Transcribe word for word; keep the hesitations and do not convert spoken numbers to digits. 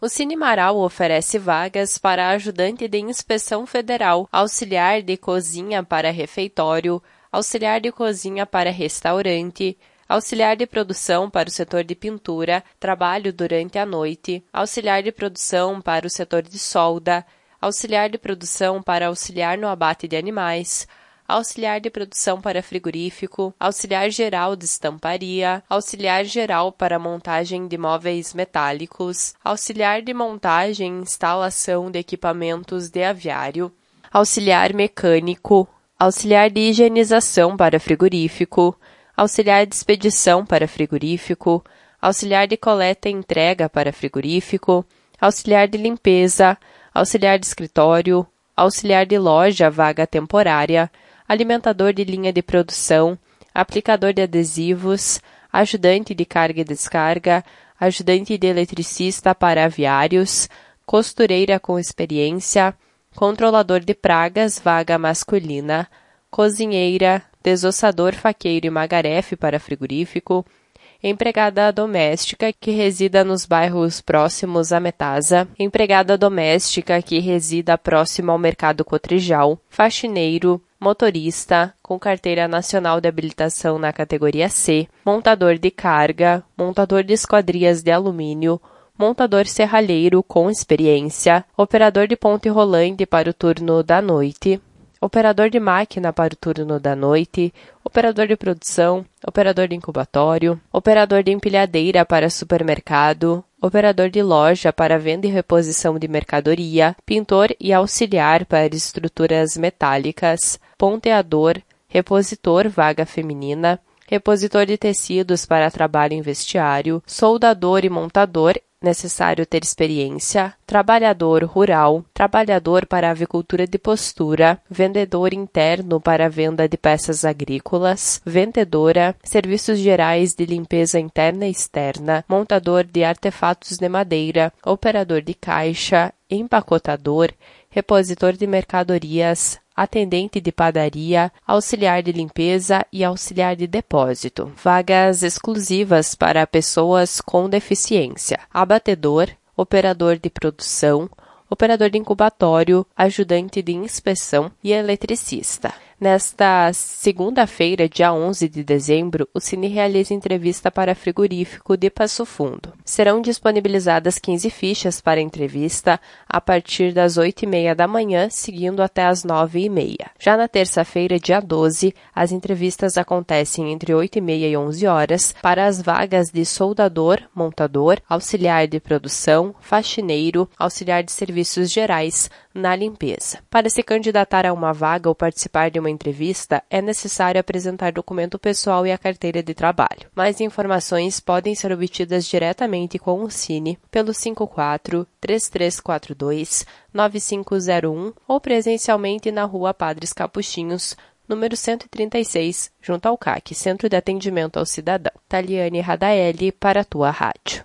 O Cine Marau oferece vagas para ajudante de inspeção federal, auxiliar de cozinha para refeitório, auxiliar de cozinha para restaurante, auxiliar de produção para o setor de pintura, trabalho durante a noite, auxiliar de produção para o setor de solda, auxiliar de produção para auxiliar no abate de animais, auxiliar de produção para frigorífico, auxiliar geral de estamparia, auxiliar geral para montagem de móveis metálicos, auxiliar de montagem e instalação de equipamentos de aviário, auxiliar mecânico, auxiliar de higienização para frigorífico, auxiliar de expedição para frigorífico, auxiliar de coleta e entrega para frigorífico, auxiliar de limpeza, auxiliar de escritório, auxiliar de loja vaga temporária, alimentador de linha de produção, aplicador de adesivos, ajudante de carga e descarga, ajudante de eletricista para aviários, costureira com experiência, controlador de pragas, vaga masculina, cozinheira, desossador, faqueiro e magarefe para frigorífico, empregada doméstica que resida nos bairros próximos à Metasa, empregada doméstica que resida próximo ao Mercado Cotrijal, faxineiro, motorista, com carteira nacional de habilitação na categoria C, montador de carga, montador de esquadrias de alumínio, montador serralheiro com experiência, operador de ponte rolante para o turno da noite, operador de máquina para o turno da noite, operador de produção, operador de incubatório, operador de empilhadeira para supermercado, operador de loja para venda e reposição de mercadoria, pintor e auxiliar para estruturas metálicas, ponteador, repositor vaga feminina, repositor de tecidos para trabalho em vestiário, soldador e montador, necessário ter experiência, trabalhador rural, trabalhador para avicultura de postura, vendedor interno para venda de peças agrícolas, vendedora, serviços gerais de limpeza interna e externa, montador de artefatos de madeira, operador de caixa, empacotador, repositor de mercadorias, atendente de padaria, auxiliar de limpeza e auxiliar de depósito. Vagas exclusivas para pessoas com deficiência. Abatedor, operador de produção, operador de incubatório, ajudante de inspeção e eletricista. Nesta segunda-feira, dia onze de dezembro, o Cine realiza entrevista para frigorífico de Passo Fundo. Serão disponibilizadas quinze fichas para entrevista a partir das oito e meia da manhã, seguindo até as nove e meia. Já na terça-feira, dia doze, as entrevistas acontecem entre oito e meia e onze horas para as vagas de soldador, montador, auxiliar de produção, faxineiro, auxiliar de serviços gerais na limpeza. Para se candidatar a uma vaga ou participar de uma entrevista, é necessário apresentar documento pessoal e a carteira de trabalho. Mais informações podem ser obtidas diretamente com o Cine pelo cinco quatro, três três quatro dois, nove cinco zero um ou presencialmente na Rua Padres Capuchinhos, número cento e trinta e seis, junto ao C A C, Centro de Atendimento ao Cidadão. Taliane Radaeli, para a tua rádio.